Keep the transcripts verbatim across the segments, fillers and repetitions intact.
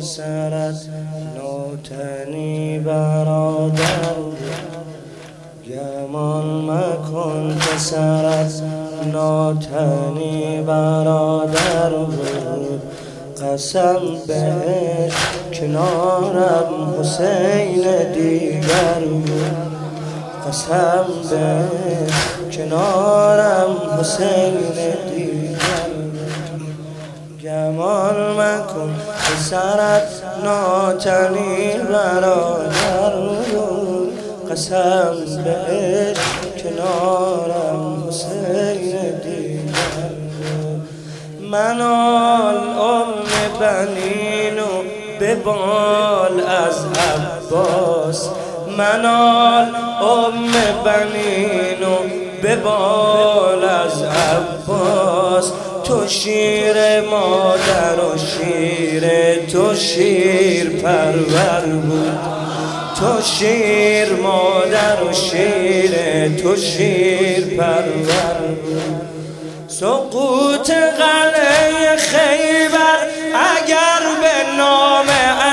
پسرت ناتنی برادر بود. گمان مکن پسرت ناتنی برادر بود. قسم بهش کنارم حسین دیگر بود. قسم بهش کنارم حسین دیگر بود. گمان مکن پسرت ناتنی برادر بود. قسم بهش کنارم حسین دیگر بود. منال ام بنینو به بال از عباس. منال ام بنینو به بال از عباس. تو شیر مادر و شیر تو شیر پرور بود. تو شیر مادر و شیر تو شیر پرور بود. سقوط قلعه خیبر اگر به نام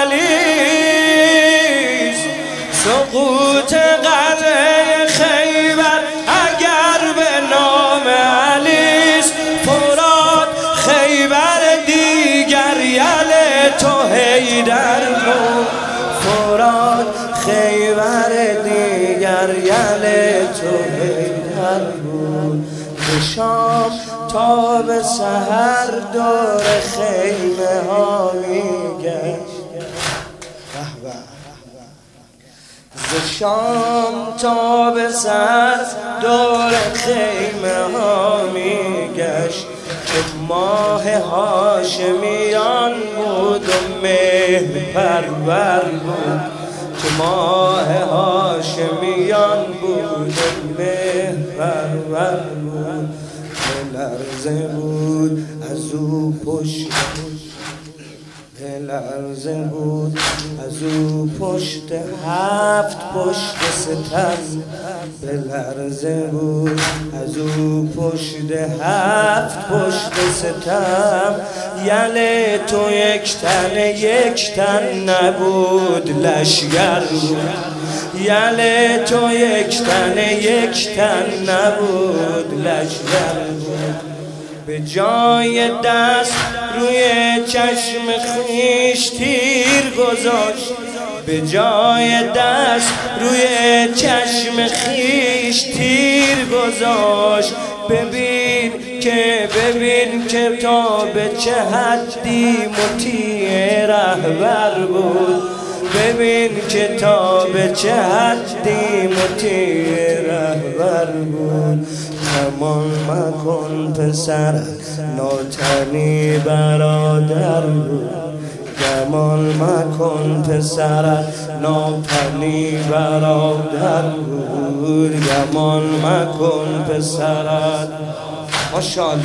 علیست. سقوط قلعه خیبر اگر به نام علیست. فرات خیبر دیگر یل تو حیدر بود. فرات خیبر دیگر یل تو حیدر بود. به شام تا به سحر دور خیمه ها میگشت. ز شام تا به سحر دور خیمه ها میگشت. که ماه هاشمیان بود و مهر پرور بود. که ماه هاشمیان بود و مهر پرور بود. به لرزه بود از او پشت، به لرزه بود از او پشت هفت پشت ستم. به لرزه بود از او پشت هفت پشت ستم. یل تو یک تن یک تن نبود لشگر بود. یل تو یک تن یک تن نبود لشگر بود. به جای دست روی چشم خویش تیر گذاشت. به جای دست روی چشم خویش تیر گذاشت. ببین که ببین که تا به چه حدی مطیع رهبر بود. ببین که تا به چه حدی مطیع رهبر بود. گمان مکن پسرت ناتنی برادر بود. گمان مکن پسرت ناتنی برادر بود. گمان مکن پسرت ماشاءالله.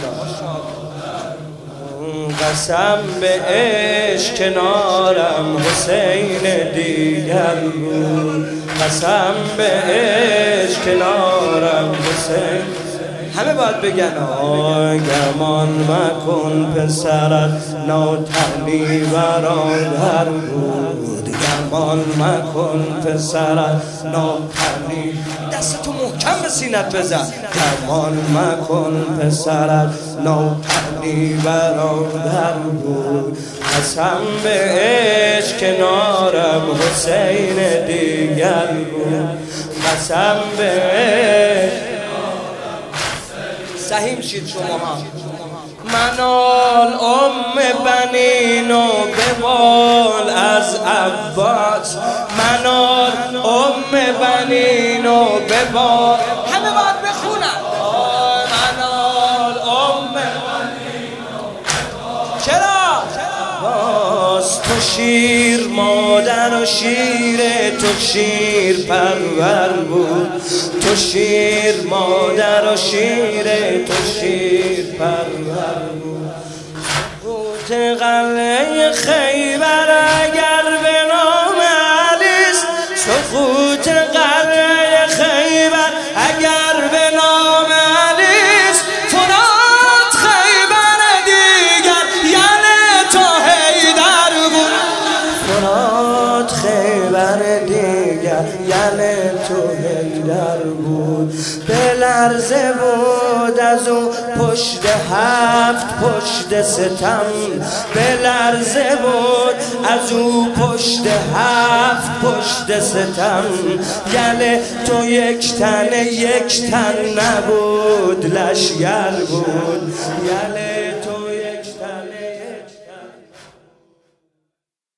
قسم به عشق کنارم حسین دیگر بود. قسم به عشق کنارم حسین. همه باید بگن آی گمان مکن پسرت ناتنی برادر بود. گمان مکن پسرت ناتنی. دستتو محکم به سینت بزن. گمان مکن پسرت ناتنی برادر بود. قسم به عشق کنارم حسین دیگر بود. قسم به عشق. سهیم شید شما ها. منال ام بنینو به بال از عباس. منال ام بنینو به بال. همه باید بخونن. منال ام بنینو به بال. چرا؟ باز تو شیر مادر و شیر تو شیر پرور بود. تو شیر مادر و شیر تو شیر پرور بود. سقوط قلعه خیبر اگر به نام علیست. سقوط قلعه خیبر اگر به نام علیست. فرات خیبر دیگر یل تو حیدر بود. خبر دیگر یل تو حیدر بود. به لرزه بود از او پشت هفت پشت ستم، به لرزه بود از او پشت هفت پشت ستم. یل تو یک تن یک تن نبود لشگر بود، یل تو